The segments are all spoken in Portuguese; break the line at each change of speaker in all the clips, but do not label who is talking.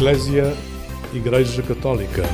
Eclésia, Igreja Católica.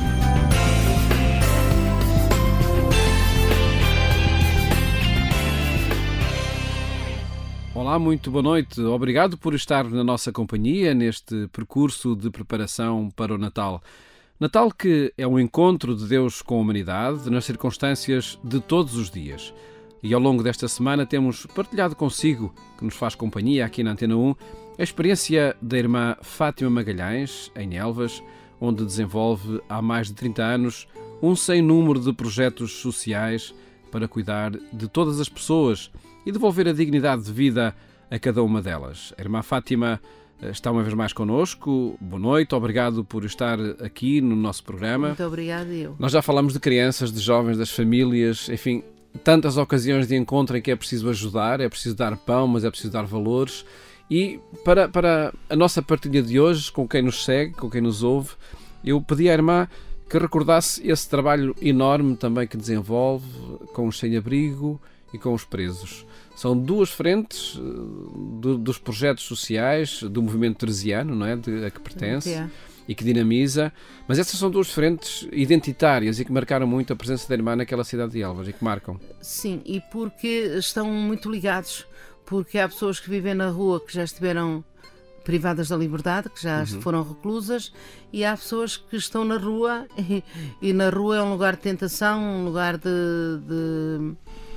Olá, muito boa noite. Obrigado por estar na nossa companhia neste percurso de preparação para o Natal. Natal que é um encontro de Deus com a humanidade nas circunstâncias de todos os dias. E ao longo desta semana temos partilhado consigo, que nos faz companhia aqui na Antena 1, a experiência da irmã Fátima Magalhães, em Elvas, onde desenvolve há mais de 30 anos um sem número de projetos sociais para cuidar de todas as pessoas e devolver a dignidade de vida a cada uma delas. A irmã Fátima está uma vez mais connosco. Boa noite, obrigado por estar aqui no nosso programa.
Muito obrigado, eu.
Nós já falamos de crianças, de jovens, das famílias, enfim, tantas ocasiões de encontro em que é preciso ajudar, é preciso dar pão, mas é preciso dar valores. E para a nossa partilha de hoje, com quem nos segue, com quem nos ouve, eu pedi à irmã que recordasse esse trabalho enorme também que desenvolve com os sem-abrigo e com os presos. São duas frentes dos projetos sociais do movimento teresiano, não é? A que pertence e que dinamiza, mas essas são duas frentes identitárias e que marcaram muito a presença da irmã naquela cidade de Elvas e que marcam.
Sim, e porque estão muito ligados, porque há pessoas que vivem na rua que já estiveram privadas da liberdade, que já foram reclusas, e há pessoas que estão na rua e na rua é um lugar de tentação, um lugar de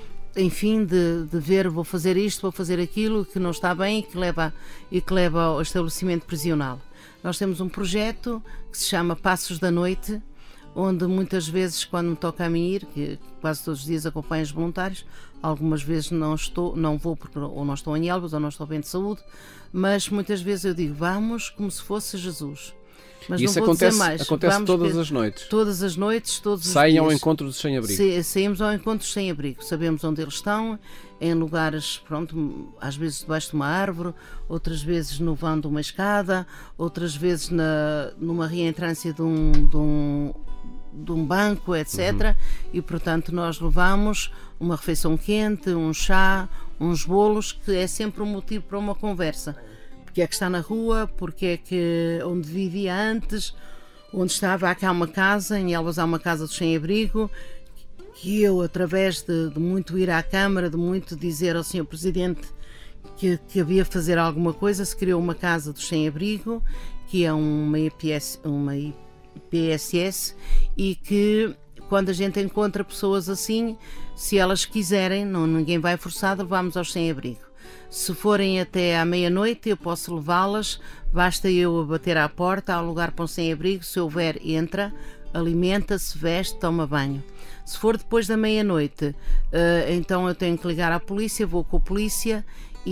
ver, vou fazer isto, vou fazer aquilo, que não está bem e que leva ao estabelecimento prisional. Nós temos um projeto que se chama Passos da Noite, onde muitas vezes, quando me toca a mim ir, que quase todos os dias acompanho os voluntários, algumas vezes não vou porque ou não estou em Elvas ou não estou bem de saúde, mas muitas vezes eu digo, vamos como se fosse Jesus. Mas
e isso
não vou
acontece,
dizer mais.
acontece todas as noites?
Todas as noites, todos os dias.
Saem ao encontro dos sem-abrigo?
Saímos ao encontro dos sem-abrigo. Sabemos onde eles estão, em lugares, pronto, às vezes debaixo de uma árvore, outras vezes no vão de uma escada, outras vezes numa reentrância de um banco, etc. E, portanto, nós levamos uma refeição quente, um chá, uns bolos, que é sempre um motivo para uma conversa. Porque é que está na rua, porque é que onde vivia antes, onde estava, há cá uma casa, em Elvas há uma casa dos sem-abrigo, que eu, através de muito ir à Câmara, de muito dizer ao Sr. Presidente que havia fazer alguma coisa, se criou uma casa dos sem-abrigo, que é uma IPSS, e que quando a gente encontra pessoas assim, se elas quiserem, ninguém vai forçado, vamos aos sem-abrigo. Se forem até à meia-noite, eu posso levá-las, basta eu bater à porta, há lugar para um sem-abrigo, se houver, entra, alimenta-se, veste, toma banho. Se for depois da meia-noite, então eu tenho que ligar à polícia, vou com a polícia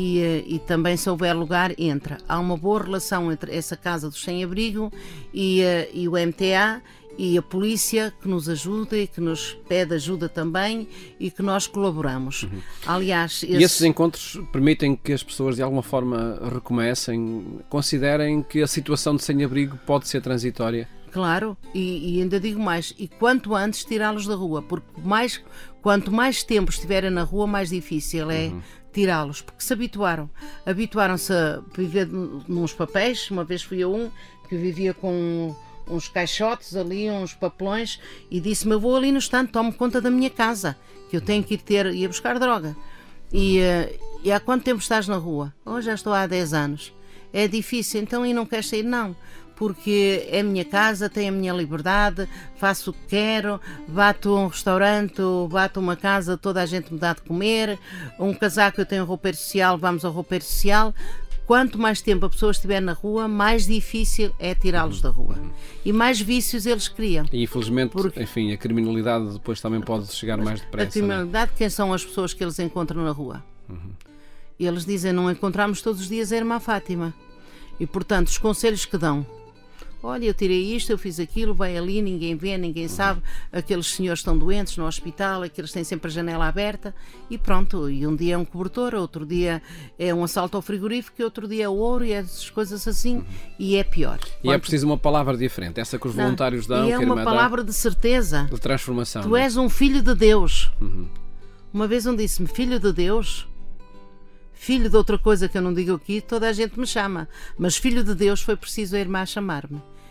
e também, se houver lugar, entra. Há uma boa relação entre essa casa dos sem-abrigo e o MTA, e a polícia, que nos ajuda e que nos pede ajuda também e que nós colaboramos. Aliás,
E esses encontros permitem que as pessoas de alguma forma recomecem, considerem que a situação de sem-abrigo pode ser transitória?
Claro, e ainda digo mais, e quanto antes tirá-los da rua, porque quanto mais tempo estiverem na rua, mais difícil é tirá-los, porque se habituaram-se a viver nos papéis. Uma vez fui a um que vivia com uns caixotes ali, uns papelões, e disse-me, eu vou ali no estante, tomo conta da minha casa, que eu tenho que ir buscar droga. E há quanto tempo estás na rua? Já estou há 10 anos. É difícil, então, e não queres sair? Não, porque é a minha casa, tenho a minha liberdade, faço o que quero, bato a um restaurante, bato a uma casa, toda a gente me dá de comer, um casaco, eu tenho roupeiro social, vamos ao roupeiro social. Quanto mais tempo a pessoa estiver na rua, mais difícil é tirá-los da rua. E mais vícios eles criam.
E infelizmente, enfim, a criminalidade depois também pode chegar mais depressa.
A criminalidade, quem são as pessoas que eles encontram na rua? Eles dizem, não encontramos todos os dias a irmã Fátima. E, portanto, os conselhos que dão. Olha, eu tirei isto, eu fiz aquilo, vai ali, ninguém vê, ninguém sabe, aqueles senhores estão doentes no hospital, aqueles têm sempre a janela aberta, e pronto, e um dia é um cobertor, outro dia é um assalto ao frigorífico, outro dia é o ouro, e essas coisas assim, e é pior.
E é preciso uma palavra diferente, essa que os voluntários dão,
e é uma palavra de certeza,
de transformação.
Tu és um filho de Deus. Uma vez disse-me, filho de Deus? Filho de outra coisa que eu não digo aqui, toda a gente me chama, mas filho de Deus foi preciso a irmã chamar-me.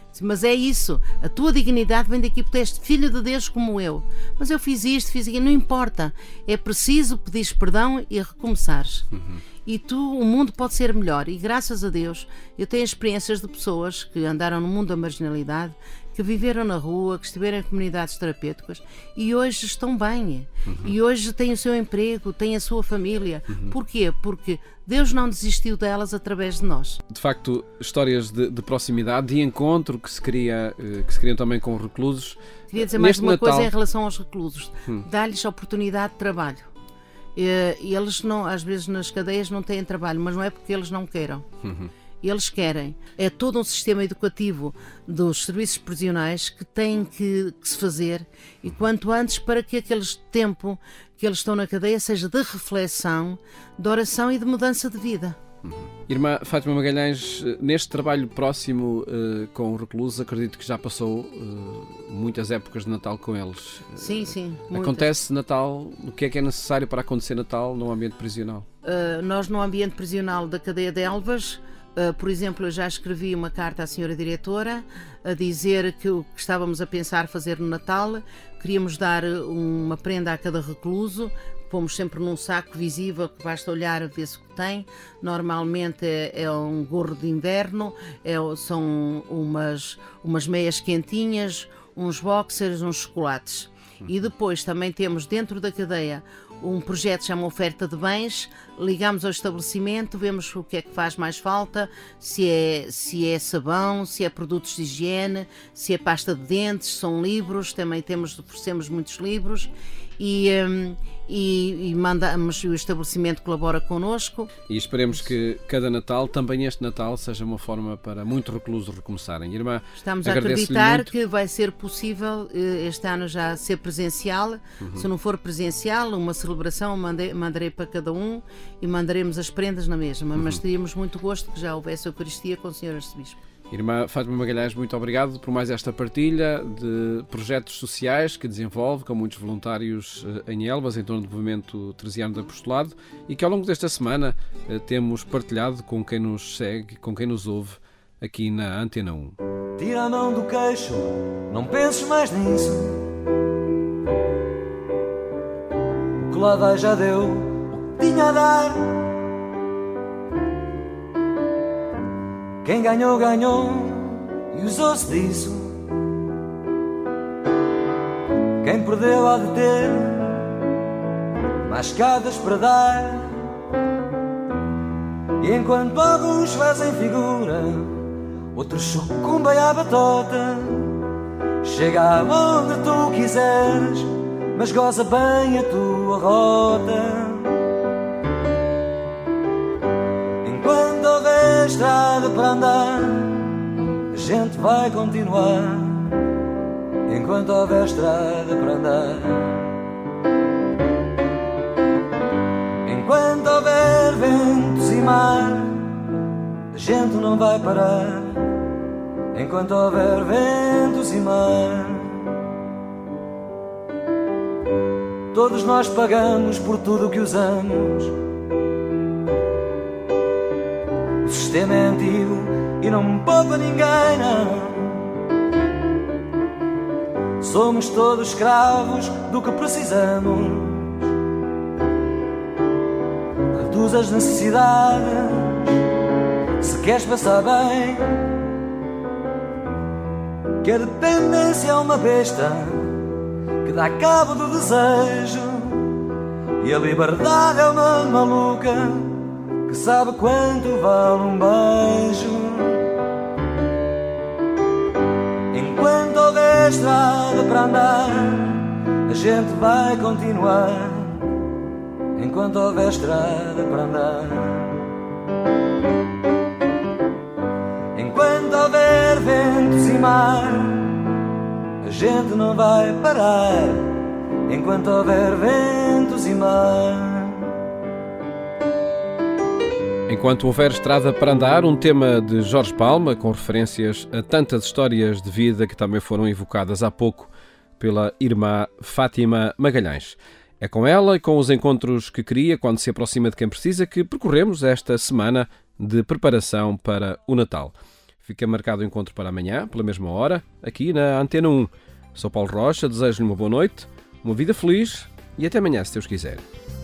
Mas é isso, a tua dignidade vem daqui porque tu és filho de Deus como eu. Mas eu fiz isto, fiz aquilo, não importa. É preciso pedir perdão e recomeçares. E o mundo pode ser melhor. E graças a Deus, eu tenho experiências de pessoas que andaram no mundo da marginalidade, que viveram na rua, que estiveram em comunidades terapêuticas e hoje estão bem. E hoje têm o seu emprego, têm a sua família. Porquê? Porque Deus não desistiu delas através de nós.
De facto, histórias de proximidade, de encontro que se criam também com os reclusos.
Queria dizer mais uma coisa em relação aos reclusos. Dá-lhes a oportunidade de trabalho. Eles não, às vezes nas cadeias não têm trabalho, mas não é porque eles não queiram. Eles querem. É todo um sistema educativo dos serviços prisionais que tem que se fazer, e quanto antes, para que aquele tempo que eles estão na cadeia seja de reflexão, de oração e de mudança de vida.
Irmã Fátima Magalhães, neste trabalho próximo com os reclusos, acredito que já passou muitas épocas de Natal com eles.
Sim, muitas.
Acontece Natal, o que é necessário para acontecer Natal num ambiente prisional?
Nós, no ambiente prisional da cadeia de Elvas, por exemplo, eu já escrevi uma carta à senhora diretora a dizer que o que estávamos a pensar fazer no Natal, queríamos dar uma prenda a cada recluso. Pomos sempre num saco visível que basta olhar a ver se o que tem. Normalmente é um gorro de inverno, são umas meias quentinhas, uns boxers, uns chocolates. E depois também temos dentro da cadeia um projeto que chama Oferta de Bens. Ligamos ao estabelecimento, vemos o que é que faz mais falta, se é sabão, se é produtos de higiene, se é pasta de dentes, são livros, também oferecemos muitos livros. E mandamos, o estabelecimento colabora connosco.
E esperemos que cada Natal, também este Natal, seja uma forma para muitos reclusos recomeçarem. Irmã,
estamos a acreditar que vai ser possível este ano já ser presencial. Se não for presencial, uma celebração mandarei para cada um e mandaremos as prendas na mesma. Mas teríamos muito gosto que já houvesse a Eucaristia com o Sr. Arcebispo.
Irmã Fátima Magalhães, muito obrigado por mais esta partilha de projetos sociais que desenvolve com muitos voluntários em Elvas, em torno do movimento teresiano de apostolado, e que ao longo desta semana temos partilhado com quem nos segue, com quem nos ouve aqui na Antena 1.
Tira a mão do queixo, não penses mais nisso. O que lá vai já deu o que tinha a dar. Quem ganhou, ganhou e usou-se disso. Quem perdeu há de ter mais escadas para dar. E enquanto alguns fazem figura, outros sucumbem à batota. Chega aonde tu quiseres, mas goza bem a tua rota. Enquanto houver estrada para andar, a gente vai continuar. Enquanto houver estrada para andar. Enquanto houver ventos e mar, a gente não vai parar. Enquanto houver ventos e mar. Todos nós pagamos por tudo o que usamos. O sistema é antigo e não poupa ninguém, não. Somos todos escravos do que precisamos. Reduz as necessidades se queres passar bem. Que a dependência é uma besta que dá cabo do desejo, e a liberdade é uma maluca que sabe quanto vale um beijo. Enquanto houver estrada para andar, a gente vai continuar. Enquanto houver estrada para andar. Enquanto houver ventos e mar, a gente não vai parar. Enquanto houver ventos e mar.
Enquanto houver estrada para andar, um tema de Jorge Palma, com referências a tantas histórias de vida que também foram evocadas há pouco pela irmã Fátima Magalhães. É com ela e com os encontros que cria quando se aproxima de quem precisa que percorremos esta semana de preparação para o Natal. Fica marcado o encontro para amanhã, pela mesma hora, aqui na Antena 1. Sou Paulo Rocha, desejo-lhe uma boa noite, uma vida feliz e até amanhã, se Deus quiser.